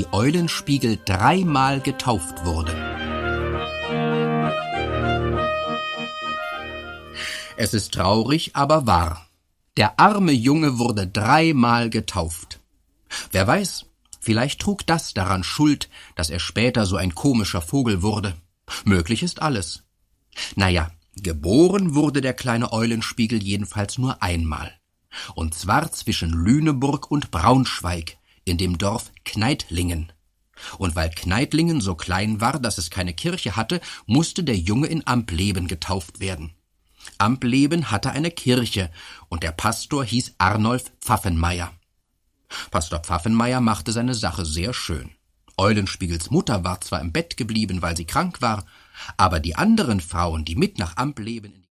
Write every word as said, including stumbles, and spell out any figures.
Eulenspiegel dreimal getauft wurde. Es ist traurig, aber wahr. Der arme Junge wurde dreimal getauft. Wer weiß, vielleicht trug das daran Schuld, dass er später so ein komischer Vogel wurde. Möglich ist alles. Naja, geboren wurde der kleine Eulenspiegel jedenfalls nur einmal. Und zwar zwischen Lüneburg und Braunschweig, in dem Dorf Kneitlingen. Und weil Kneitlingen so klein war, dass es keine Kirche hatte, musste der Junge in Ampleben getauft werden. Ampleben hatte eine Kirche und der Pastor hieß Arnolf Pfaffenmeier. Pastor Pfaffenmeier machte seine Sache sehr schön. Eulenspiegels Mutter war zwar im Bett geblieben, weil sie krank war, aber die anderen Frauen, die mit nach Ampleben